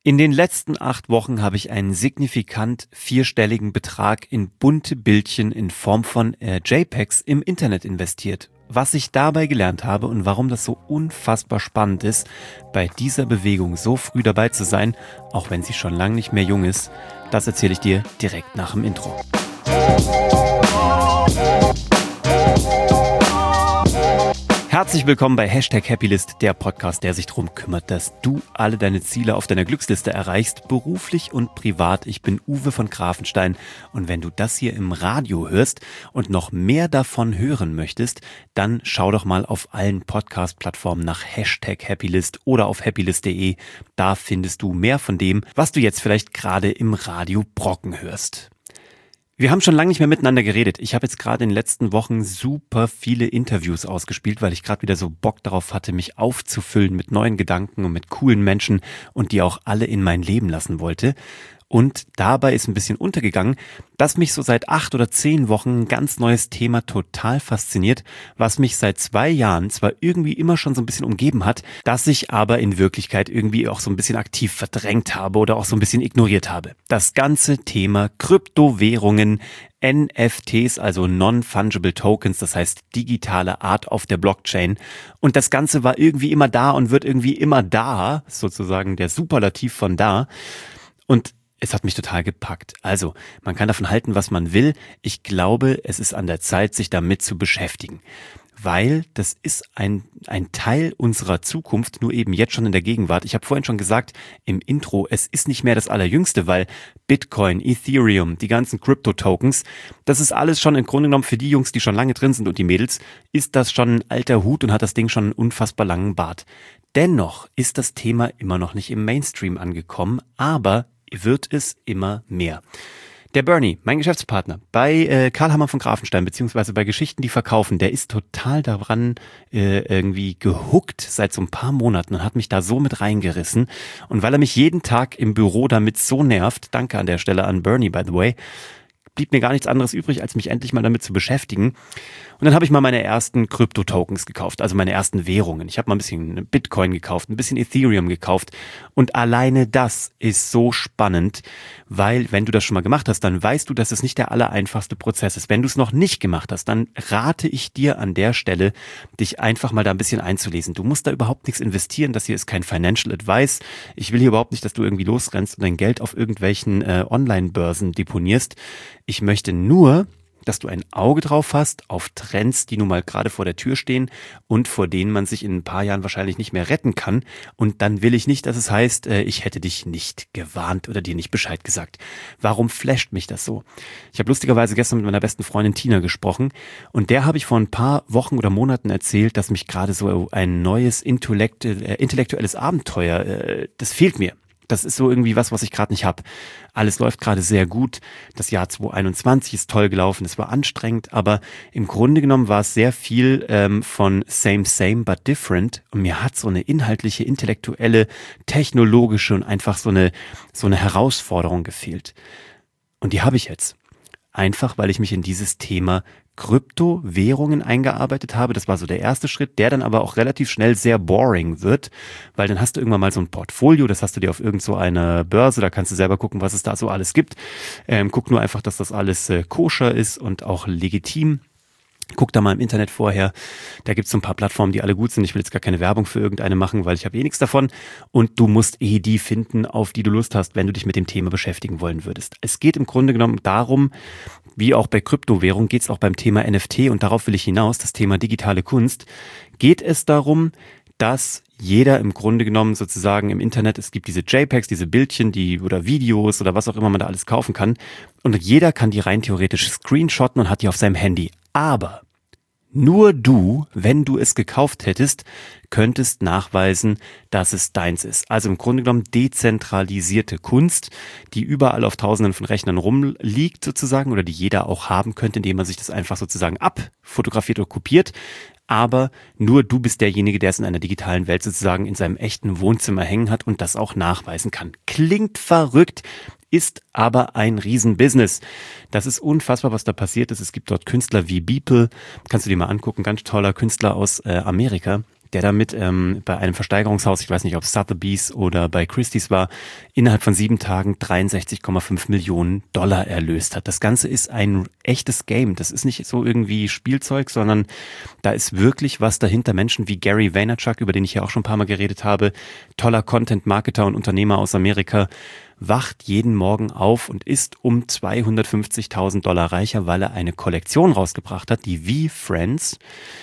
In den letzten 8 Wochen habe ich einen signifikant vierstelligen Betrag in bunte Bildchen in Form von JPEGs im Internet investiert. Was ich dabei gelernt habe und warum das so unfassbar spannend ist, bei dieser Bewegung so früh dabei zu sein, auch wenn sie schon lange nicht mehr jung ist, das erzähle ich dir direkt nach dem Intro. Herzlich willkommen bei #Happylist, der Podcast, der sich darum kümmert, dass du alle deine Ziele auf deiner Glücksliste erreichst, beruflich und privat. Ich bin Uwe von Grafenstein und wenn du das hier im Radio hörst und noch mehr davon hören möchtest, dann schau doch mal auf allen Podcast-Plattformen nach #Happylist oder auf happylist.de. Da findest du mehr von dem, was du jetzt vielleicht gerade im Radio Brocken hörst. Wir haben schon lange nicht mehr miteinander geredet. Ich habe jetzt gerade in den letzten Wochen super viele Interviews ausgespielt, weil ich gerade wieder so Bock darauf hatte, mich aufzufüllen mit neuen Gedanken und mit coolen Menschen und die auch alle in mein Leben lassen wollte. Und dabei ist ein bisschen untergegangen, dass mich so seit 8 oder 10 Wochen ein ganz neues Thema total fasziniert, was mich seit 2 Jahren zwar irgendwie immer schon so ein bisschen umgeben hat, das ich aber in Wirklichkeit irgendwie auch so ein bisschen aktiv verdrängt habe oder auch so ein bisschen ignoriert habe. Das ganze Thema Kryptowährungen, NFTs, also Non-Fungible Tokens, das heißt digitale Art auf der Blockchain. Und das Ganze war irgendwie immer da und wird irgendwie immer da, sozusagen der Superlativ von da. Und es hat mich total gepackt. Also, man kann davon halten, was man will. Ich glaube, es ist an der Zeit, sich damit zu beschäftigen. Weil das ist ein Teil unserer Zukunft, nur eben jetzt schon in der Gegenwart. Ich habe vorhin schon gesagt, im Intro, es ist nicht mehr das Allerjüngste, weil Bitcoin, Ethereum, die ganzen Crypto-Tokens, das ist alles schon im Grunde genommen für die Jungs, die schon lange drin sind und die Mädels, ist das schon ein alter Hut und hat das Ding schon einen unfassbar langen Bart. Dennoch ist das Thema immer noch nicht im Mainstream angekommen, aber wird es immer mehr. Der Bernie, mein Geschäftspartner, bei Karl Hammann von Grafenstein, beziehungsweise bei Geschichten, die verkaufen, der ist total daran irgendwie gehuckt seit so ein paar Monaten und hat mich da so mit reingerissen. Und weil er mich jeden Tag im Büro damit so nervt, danke an der Stelle an Bernie, by the way, blieb mir gar nichts anderes übrig, als mich endlich mal damit zu beschäftigen. Und dann habe ich mal meine ersten Krypto-Tokens gekauft, also meine ersten Währungen. Ich habe mal ein bisschen Bitcoin gekauft, ein bisschen Ethereum gekauft. Und alleine das ist so spannend, weil wenn du das schon mal gemacht hast, dann weißt du, dass es nicht der allereinfachste Prozess ist. Wenn du es noch nicht gemacht hast, dann rate ich dir an der Stelle, dich einfach mal da ein bisschen einzulesen. Du musst da überhaupt nichts investieren. Das hier ist kein Financial Advice. Ich will hier überhaupt nicht, dass du irgendwie losrennst und dein Geld auf irgendwelchen Online-Börsen deponierst. Ich möchte nur, dass du ein Auge drauf hast auf Trends, die nun mal gerade vor der Tür stehen und vor denen man sich in ein paar Jahren wahrscheinlich nicht mehr retten kann. Und dann will ich nicht, dass es heißt, ich hätte dich nicht gewarnt oder dir nicht Bescheid gesagt. Warum flasht mich das so? Ich habe lustigerweise gestern mit meiner besten Freundin Tina gesprochen und der habe ich vor ein paar Wochen oder Monaten erzählt, dass mich gerade so ein neues intellektuelles Abenteuer, das fehlt mir. Das ist so irgendwie was ich gerade nicht habe. Alles läuft gerade sehr gut. Das Jahr 2021 ist toll gelaufen. Es war anstrengend, aber im Grunde genommen war es sehr viel von same but different. Und mir hat so eine inhaltliche, intellektuelle, technologische und einfach so eine Herausforderung gefehlt. Und die habe ich jetzt. Einfach, weil ich mich in dieses Thema Kryptowährungen eingearbeitet habe. Das war so der erste Schritt, der dann aber auch relativ schnell sehr boring wird, weil dann hast du irgendwann mal so ein Portfolio, das hast du dir auf irgend so einer Börse, da kannst du selber gucken, was es da so alles gibt. Guck nur einfach, dass das alles koscher ist und auch legitim. Guck da mal im Internet vorher, da gibt's so ein paar Plattformen, die alle gut sind. Ich will jetzt gar keine Werbung für irgendeine machen, weil ich habe nichts davon. Und du musst die finden, auf die du Lust hast, wenn du dich mit dem Thema beschäftigen wollen würdest. Es geht im Grunde genommen darum, wie auch bei Kryptowährung, geht's auch beim Thema NFT und darauf will ich hinaus, das Thema digitale Kunst, geht es darum, dass jeder im Grunde genommen sozusagen im Internet, es gibt diese JPEGs, diese Bildchen, oder Videos oder was auch immer man da alles kaufen kann und jeder kann die rein theoretisch screenshotten und hat die auf seinem Handy. Aber nur du, wenn du es gekauft hättest, könntest nachweisen, dass es deins ist. Also im Grunde genommen dezentralisierte Kunst, die überall auf Tausenden von Rechnern rumliegt sozusagen oder die jeder auch haben könnte, indem man sich das einfach sozusagen abfotografiert oder kopiert. Aber nur du bist derjenige, der es in einer digitalen Welt sozusagen in seinem echten Wohnzimmer hängen hat und das auch nachweisen kann. Klingt verrückt, ist aber ein Riesenbusiness. Das ist unfassbar, was da passiert ist. Es gibt dort Künstler wie Beeple, kannst du dir mal angucken, ganz toller Künstler aus Amerika, der damit bei einem Versteigerungshaus, ich weiß nicht, ob es Sotheby's oder bei Christie's war, innerhalb von 7 Tagen 63,5 Millionen Dollar erlöst hat. Das Ganze ist ein echtes Game. Das ist nicht so irgendwie Spielzeug, sondern da ist wirklich was dahinter. Menschen wie Gary Vaynerchuk, über den ich ja auch schon ein paar Mal geredet habe, toller Content-Marketer und Unternehmer aus Amerika, wacht jeden Morgen auf und ist um 250.000 Dollar reicher, weil er eine Kollektion rausgebracht hat, die VeeFriends.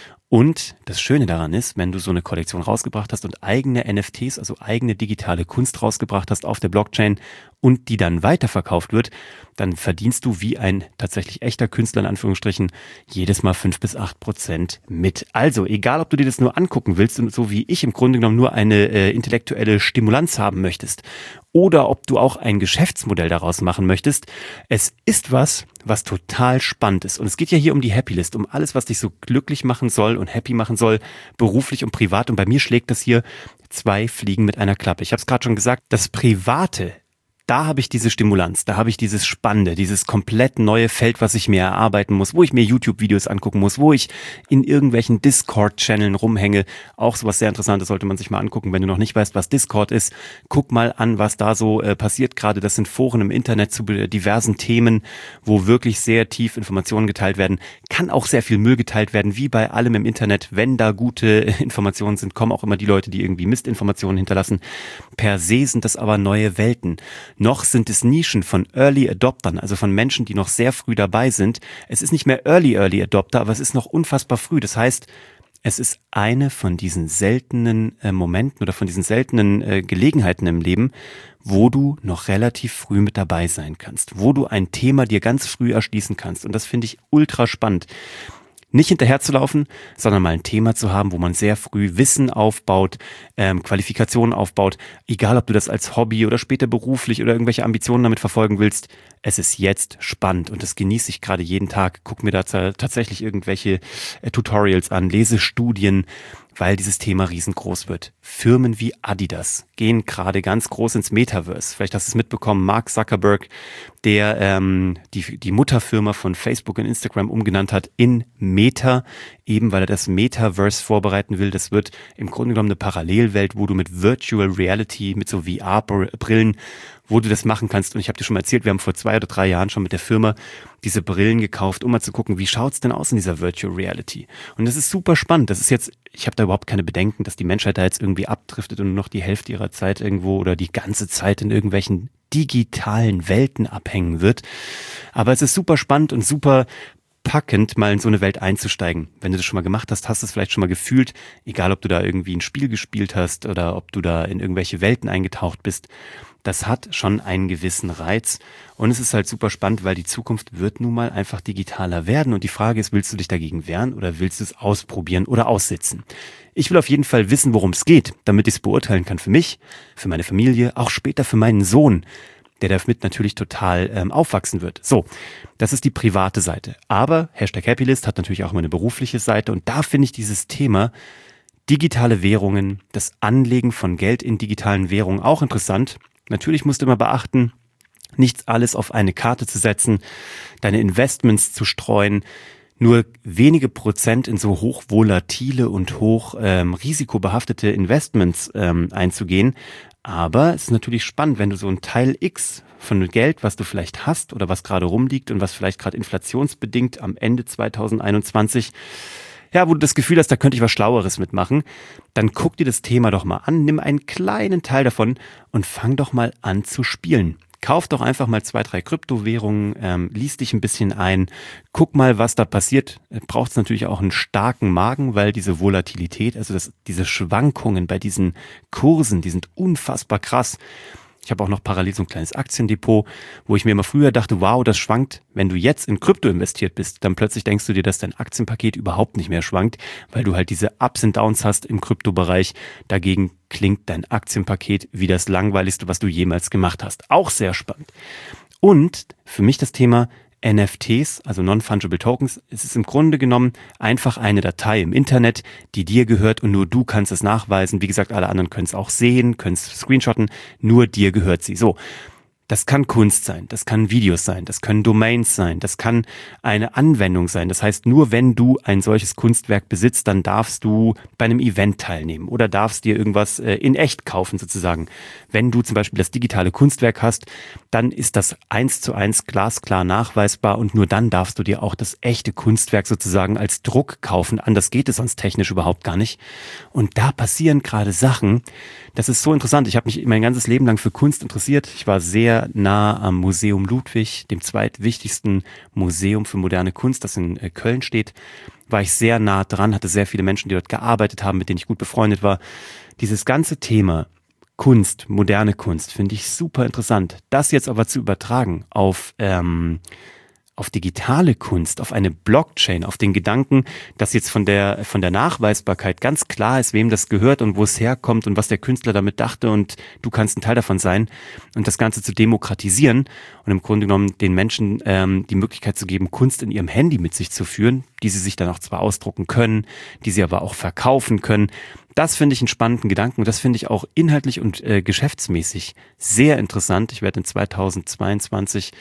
Und das Schöne daran ist, wenn du so eine Kollektion rausgebracht hast und eigene NFTs, also eigene digitale Kunst rausgebracht hast auf der Blockchain und die dann weiterverkauft wird, dann verdienst du wie ein tatsächlich echter Künstler in Anführungsstrichen jedes Mal 5-8% mit. Also egal, ob du dir das nur angucken willst und so wie ich im Grunde genommen nur eine intellektuelle Stimulanz haben möchtest oder ob du auch ein Geschäftsmodell daraus machen möchtest, es ist was total spannend ist. Und es geht ja hier um die Happy List, um alles, was dich so glücklich machen soll und happy machen soll, beruflich und privat. Und bei mir schlägt das hier 2 Fliegen mit einer Klappe. Ich habe es gerade schon gesagt, das Private, da habe ich diese Stimulanz, da habe ich dieses Spannende, dieses komplett neue Feld, was ich mir erarbeiten muss, wo ich mir YouTube-Videos angucken muss, wo ich in irgendwelchen Discord-Channeln rumhänge. Auch sowas sehr Interessantes sollte man sich mal angucken. Wenn du noch nicht weißt, was Discord ist, guck mal an, was da so passiert gerade. Das sind Foren im Internet zu diversen Themen, wo wirklich sehr tief Informationen geteilt werden. Kann auch sehr viel Müll geteilt werden, wie bei allem im Internet. Wenn da gute Informationen sind, kommen auch immer die Leute, die irgendwie Mistinformationen hinterlassen. Per se sind das aber neue Welten. Noch sind es Nischen von Early Adoptern, also von Menschen, die noch sehr früh dabei sind. Es ist nicht mehr Early Adopter, aber es ist noch unfassbar früh. Das heißt, es ist eine von diesen seltenen Momenten oder von diesen seltenen Gelegenheiten im Leben, wo du noch relativ früh mit dabei sein kannst, wo du ein Thema dir ganz früh erschließen kannst. Und das finde ich ultra spannend. Nicht hinterherzulaufen, sondern mal ein Thema zu haben, wo man sehr früh Wissen aufbaut, Qualifikationen aufbaut, egal ob du das als Hobby oder später beruflich oder irgendwelche Ambitionen damit verfolgen willst. Es ist jetzt spannend und das genieße ich gerade jeden Tag. Guck mir da tatsächlich irgendwelche Tutorials an, lese Studien, weil dieses Thema riesengroß wird. Firmen wie Adidas gehen gerade ganz groß ins Metaverse. Vielleicht hast du es mitbekommen, Mark Zuckerberg, der die Mutterfirma von Facebook und Instagram umgenannt hat in Meta, eben weil er das Metaverse vorbereiten will. Das wird im Grunde genommen eine Parallelwelt, wo du mit Virtual Reality, mit so VR-Brillen, wo du das machen kannst. Und ich habe dir schon mal erzählt, wir haben vor 2 oder 3 Jahren schon mit der Firma diese Brillen gekauft, um mal zu gucken, wie schaut's denn aus in dieser Virtual Reality. Und das ist super spannend. Das ist jetzt, ich habe da überhaupt keine Bedenken, dass die Menschheit da jetzt irgendwie abdriftet und nur noch die Hälfte ihrer Zeit irgendwo oder die ganze Zeit in irgendwelchen digitalen Welten abhängen wird. Aber es ist super spannend und super packend, mal in so eine Welt einzusteigen. Wenn du das schon mal gemacht hast, hast du es vielleicht schon mal gefühlt, egal ob du da irgendwie ein Spiel gespielt hast oder ob du da in irgendwelche Welten eingetaucht bist. Das hat schon einen gewissen Reiz und es ist halt super spannend, weil die Zukunft wird nun mal einfach digitaler werden und die Frage ist, willst du dich dagegen wehren oder willst du es ausprobieren oder aussitzen? Ich will auf jeden Fall wissen, worum es geht, damit ich es beurteilen kann für mich, für meine Familie, auch später für meinen Sohn, der damit natürlich total aufwachsen wird. So, das ist die private Seite. Aber #Happylist hat natürlich auch meine berufliche Seite und da finde ich dieses Thema digitale Währungen, das Anlegen von Geld in digitalen Währungen auch interessant. Natürlich musst du immer beachten, nichts alles auf eine Karte zu setzen, deine Investments zu streuen, nur wenige Prozent in so hochvolatile und hoch risikobehaftete Investments einzugehen. Aber es ist natürlich spannend, wenn du so ein Teil X von Geld, was du vielleicht hast oder was gerade rumliegt und was vielleicht gerade inflationsbedingt am Ende 2021 wo du das Gefühl hast, da könnte ich was Schlaueres mitmachen, dann guck dir das Thema doch mal an, nimm einen kleinen Teil davon und fang doch mal an zu spielen. Kauf doch einfach mal 2, 3 Kryptowährungen, lies dich ein bisschen ein, guck mal, was da passiert. Braucht es natürlich auch einen starken Magen, weil diese Volatilität, also diese Schwankungen bei diesen Kursen, die sind unfassbar krass. Ich habe auch noch parallel so ein kleines Aktiendepot, wo ich mir immer früher dachte, wow, das schwankt. Wenn du jetzt in Krypto investiert bist, dann plötzlich denkst du dir, dass dein Aktienpaket überhaupt nicht mehr schwankt, weil du halt diese Ups und Downs hast im Kryptobereich. Dagegen klingt dein Aktienpaket wie das langweiligste, was du jemals gemacht hast. Auch sehr spannend. Und für mich das Thema NFTs, also Non-Fungible Tokens, es ist im Grunde genommen einfach eine Datei im Internet, die dir gehört und nur du kannst es nachweisen. Wie gesagt, alle anderen können es auch sehen, können es screenshotten, nur dir gehört sie. So, Das kann Kunst sein, das kann Videos sein, das können Domains sein, das kann eine Anwendung sein. Das heißt, nur wenn du ein solches Kunstwerk besitzt, dann darfst du bei einem Event teilnehmen oder darfst dir irgendwas in echt kaufen sozusagen. Wenn du zum Beispiel das digitale Kunstwerk hast, dann ist das 1:1 glasklar nachweisbar und nur dann darfst du dir auch das echte Kunstwerk sozusagen als Druck kaufen. Anders geht es sonst technisch überhaupt gar nicht. Und da passieren gerade Sachen. Das ist so interessant. Ich habe mich mein ganzes Leben lang für Kunst interessiert. Ich war sehr nah am Museum Ludwig, dem zweitwichtigsten Museum für moderne Kunst, das in Köln steht. War ich sehr nah dran, hatte sehr viele Menschen, die dort gearbeitet haben, mit denen ich gut befreundet war. Dieses ganze Thema Kunst, moderne Kunst, finde ich super interessant. Das jetzt aber zu übertragen auf digitale Kunst, auf eine Blockchain, auf den Gedanken, dass jetzt von der Nachweisbarkeit ganz klar ist, wem das gehört und wo es herkommt und was der Künstler damit dachte und du kannst ein Teil davon sein und das Ganze zu demokratisieren und im Grunde genommen den Menschen die Möglichkeit zu geben, Kunst in ihrem Handy mit sich zu führen, die sie sich dann auch zwar ausdrucken können, die sie aber auch verkaufen können. Das finde ich einen spannenden Gedanken und das finde ich auch inhaltlich und geschäftsmäßig sehr interessant. Ich werde in 2022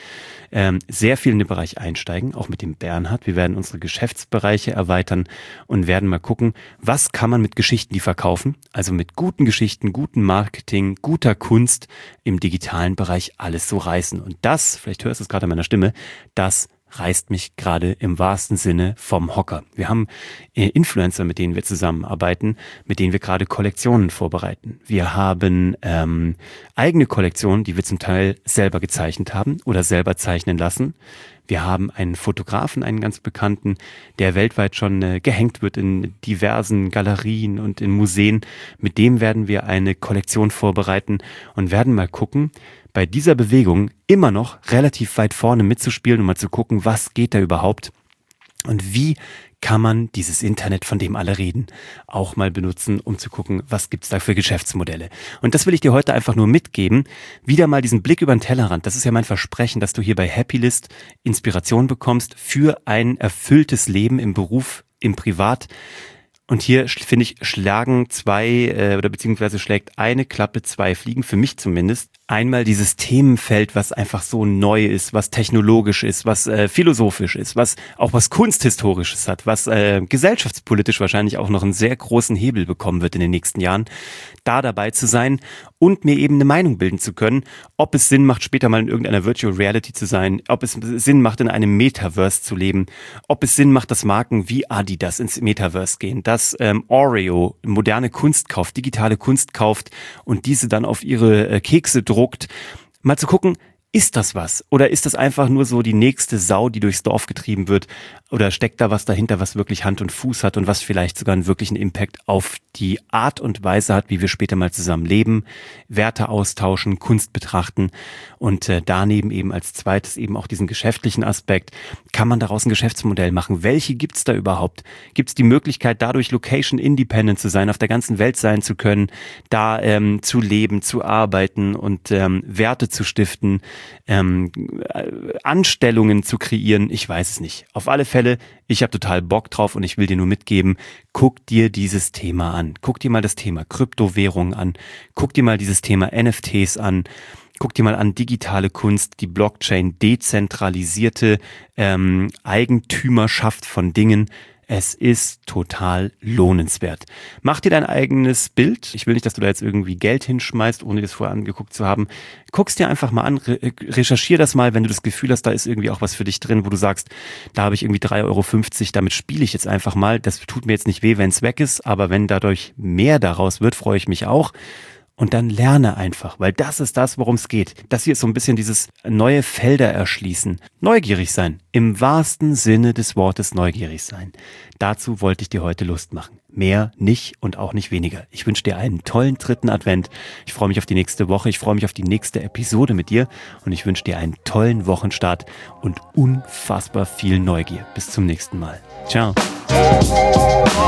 sehr viel in den Bereich einsteigen, auch mit dem Bernhard. Wir werden unsere Geschäftsbereiche erweitern und werden mal gucken, was kann man mit Geschichten, die verkaufen, also mit guten Geschichten, gutem Marketing, guter Kunst im digitalen Bereich alles so reißen. Und das, vielleicht hörst du es gerade an meiner Stimme, das reißt mich gerade im wahrsten Sinne vom Hocker. Wir haben Influencer, mit denen wir zusammenarbeiten, mit denen wir gerade Kollektionen vorbereiten. Wir haben eigene Kollektionen, die wir zum Teil selber gezeichnet haben oder selber zeichnen lassen. Wir haben einen Fotografen, einen ganz bekannten, der weltweit schon gehängt wird in diversen Galerien und in Museen. Mit dem werden wir eine Kollektion vorbereiten und werden mal gucken, bei dieser Bewegung immer noch relativ weit vorne mitzuspielen und mal zu gucken, was geht da überhaupt und wie kann man dieses Internet, von dem alle reden, auch mal benutzen, um zu gucken, was gibt's da für Geschäftsmodelle. Und das will ich dir heute einfach nur mitgeben. Wieder mal diesen Blick über den Tellerrand. Das ist ja mein Versprechen, dass du hier bei Happylist Inspiration bekommst für ein erfülltes Leben im Beruf, im Privat. Und hier, finde ich, schlagen beziehungsweise schlägt eine Klappe zwei Fliegen, für mich zumindest. Einmal dieses Themenfeld, was einfach so neu ist, was technologisch ist, was philosophisch ist, was auch was Kunsthistorisches hat, was gesellschaftspolitisch wahrscheinlich auch noch einen sehr großen Hebel bekommen wird in den nächsten Jahren, da dabei zu sein und mir eben eine Meinung bilden zu können, ob es Sinn macht, später mal in irgendeiner Virtual Reality zu sein, ob es Sinn macht, in einem Metaverse zu leben, ob es Sinn macht, dass Marken wie Adidas ins Metaverse gehen, dass Oreo moderne Kunst kauft, digitale Kunst kauft und diese dann auf ihre Kekse druckt. Mal zu gucken, ist das was? Oder ist das einfach nur so die nächste Sau, die durchs Dorf getrieben wird? Oder steckt da was dahinter, was wirklich Hand und Fuß hat und was vielleicht sogar einen wirklichen Impact auf die Art und Weise hat, wie wir später mal zusammen leben, Werte austauschen, Kunst betrachten und daneben eben als zweites eben auch diesen geschäftlichen Aspekt. Kann man daraus ein Geschäftsmodell machen? Welche gibt's da überhaupt? Gibt's die Möglichkeit, dadurch Location independent zu sein, auf der ganzen Welt sein zu können, da zu leben, zu arbeiten und Werte zu stiften, Anstellungen zu kreieren? Ich weiß es nicht. Auf alle Fälle, ich habe total Bock drauf und ich will dir nur mitgeben, guck dir dieses Thema an. Guck dir mal das Thema Kryptowährungen an. Guck dir mal dieses Thema NFTs an. Guck dir mal an digitale Kunst, die Blockchain, dezentralisierte Eigentümerschaft von Dingen. Es ist total lohnenswert. Mach dir dein eigenes Bild. Ich will nicht, dass du da jetzt irgendwie Geld hinschmeißt, ohne das vorher angeguckt zu haben. Guck's dir einfach mal an, recherchier das mal, wenn du das Gefühl hast, da ist irgendwie auch was für dich drin, wo du sagst, da habe ich irgendwie 3,50 €, damit spiele ich jetzt einfach mal. Das tut mir jetzt nicht weh, wenn es weg ist, aber wenn dadurch mehr daraus wird, freue ich mich auch. Und dann lerne einfach, weil das ist das, worum es geht. Das hier ist so ein bisschen dieses neue Felder erschließen. Neugierig sein. Im wahrsten Sinne des Wortes neugierig sein. Dazu wollte ich dir heute Lust machen. Mehr nicht und auch nicht weniger. Ich wünsche dir einen tollen 3. Advent. Ich freue mich auf die nächste Woche. Ich freue mich auf die nächste Episode mit dir. Und ich wünsche dir einen tollen Wochenstart und unfassbar viel Neugier. Bis zum nächsten Mal. Ciao.